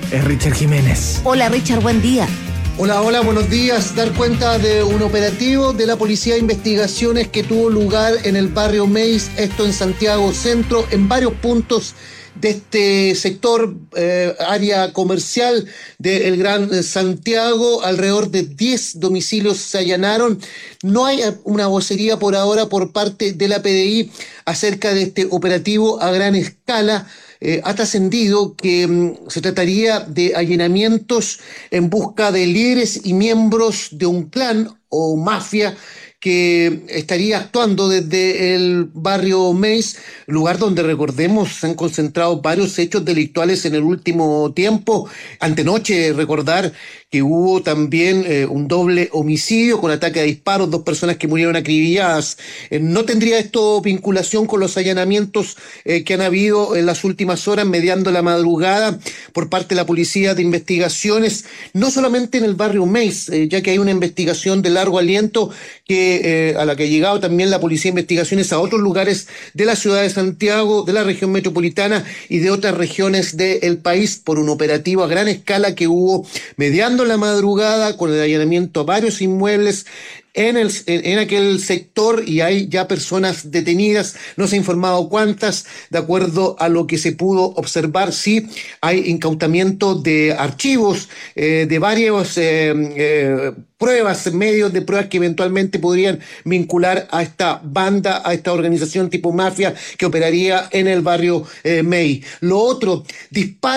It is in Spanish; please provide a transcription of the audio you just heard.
es Richard Jiménez. Hola Richard, buen día. Hola, buenos días. Dar cuenta de un operativo de la Policía de Investigaciones que tuvo lugar en el barrio Meis, esto en Santiago Centro, en varios puntos de este sector, área comercial del Gran Santiago. Alrededor de 10 domicilios se allanaron. No hay una vocería por ahora por parte de la PDI acerca de este operativo a gran escala. Ha trascendido que se trataría de allanamientos en busca de líderes y miembros de un clan o mafia que estaría actuando desde el barrio Meis, lugar donde, recordemos, se han concentrado varios hechos delictuales en el último tiempo. Antenoche, recordar que hubo también un doble homicidio con ataque a disparos, 2 personas que murieron acribilladas. ¿No tendría esto vinculación con los allanamientos que han habido en las últimas horas, mediando la madrugada, por parte de la Policía de Investigaciones, no solamente en el barrio Meis, ya que hay una investigación de largo aliento a la que ha llegado también la Policía de Investigaciones a otros lugares de la ciudad de Santiago, de la región metropolitana y de otras regiones del país, por un operativo a gran escala que hubo mediando la madrugada con el allanamiento a varios inmuebles en aquel sector, y hay ya personas detenidas. No se ha informado cuántas. De acuerdo a lo que se pudo observar, sí hay incautamiento de archivos, de varios pruebas, medios de pruebas que eventualmente podrían vincular a esta banda, a esta organización tipo mafia que operaría en el barrio Meis. Lo otro, disparos